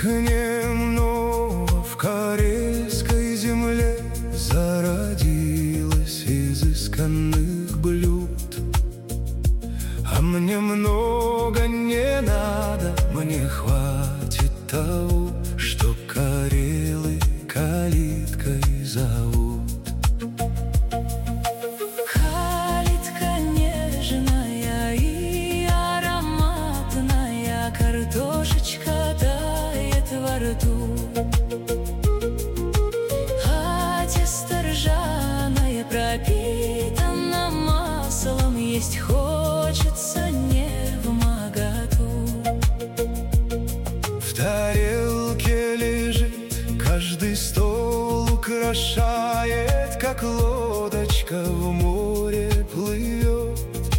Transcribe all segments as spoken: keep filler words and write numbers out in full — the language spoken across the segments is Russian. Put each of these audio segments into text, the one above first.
Немного в карельской земле зародилось изысканных блюд. А мне много не надо, мне хватит того, что карелы калиткой зовут. Калитка нежная и ароматная, картошечка тает во рту, а тесто ржаное пропитано маслом, есть хочется невмоготу. В тарелке лежит, каждый стол украшает, как лодочка в море плывет.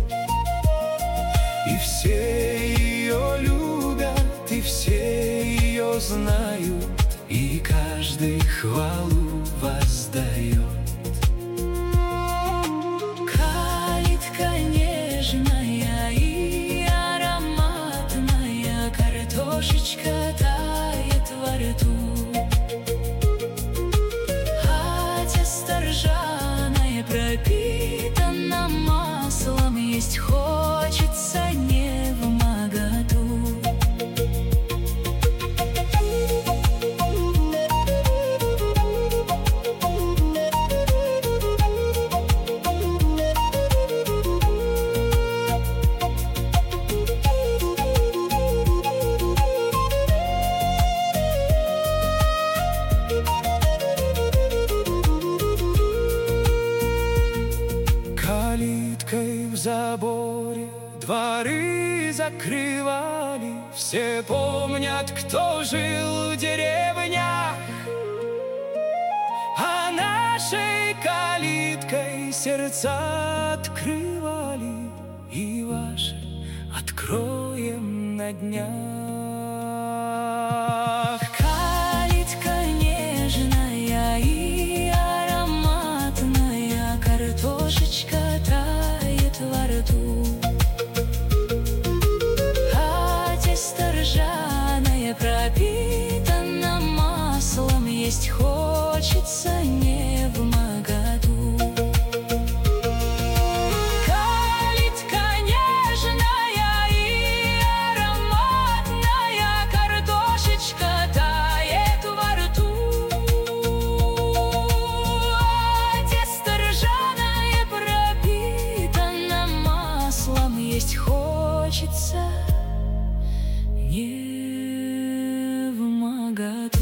И все ее любят, и все ее знают, и каждый хвалу воздает. Калитка нежная и ароматная, картошечка тает во рту, а тесто ржаное пропитано маслом, есть хочется невмоготу. Калиткой в заборе дворы закрывали, все помнят, кто жил в деревнях. А нашей калиткой сердца открывали, и ваши откроем на днях. Калитка нежная и ароматная, картошечка тает во рту, а тесто ржаное пропитано маслом, есть хочется невмоготу. Калитка нежная и ароматная, картошечка тает во рту, а тесто ржаное пропитано маслом, есть хочется невмоготу.